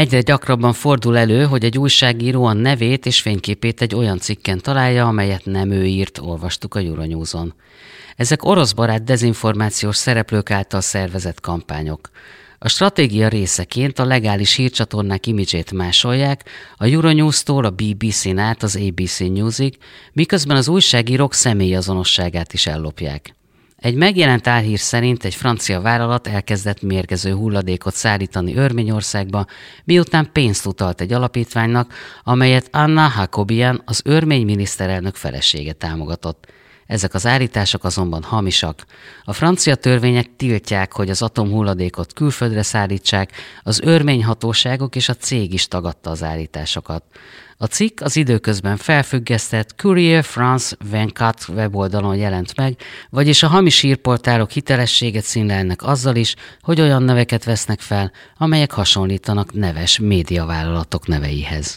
Egyre gyakrabban fordul elő, hogy egy újságíró a nevét és fényképét egy olyan cikken találja, amelyet nem ő írt, olvastuk a Euronews-on. Ezek oroszbarát dezinformációs szereplők által szervezett kampányok. A stratégia részeként a legális hírcsatornák imidzsét másolják, a Euronews-tól a BBC-n át az ABC Newsig, miközben az újságírók személyazonosságát is ellopják. Egy megjelent álhír szerint egy francia vállalat elkezdett mérgező hulladékot szállítani Örményországba, miután pénzt utalt egy alapítványnak, amelyet Anna Hakobian, az örmény miniszterelnök felesége támogatott. Ezek az állítások azonban hamisak. A francia törvények tiltják, hogy az atomhulladékot külföldre szállítsák, az örmény hatóságok és a cég is tagadta az állításokat. A cikk az időközben felfüggesztett Courrier France 24 weboldalon jelent meg, vagyis a hamis hírportálok hitelességet színlelnek azzal is, hogy olyan neveket vesznek fel, amelyek hasonlítanak neves médiavállalatok neveihez.